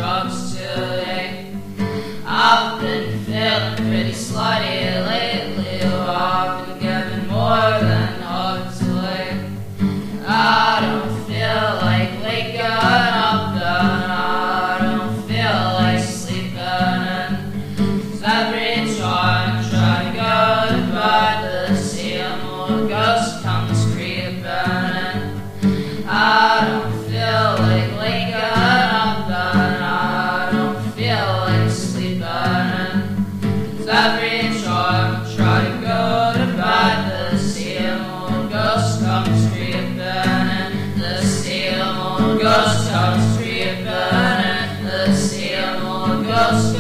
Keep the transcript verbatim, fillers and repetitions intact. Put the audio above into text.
drugs today. I've been feeling pretty slutty lately. Oh, I've been giving more than hugs away. I don't feel like waking up, and I don't feel like sleeping. And every time I try to go to bed, the same old ghost comes creeping. And I don't feel like waking up, and I don't feel like sleeping. And every time I try to go to bed, the same old ghost comes creeping. And the same old ghost comes creeping. And the same old ghost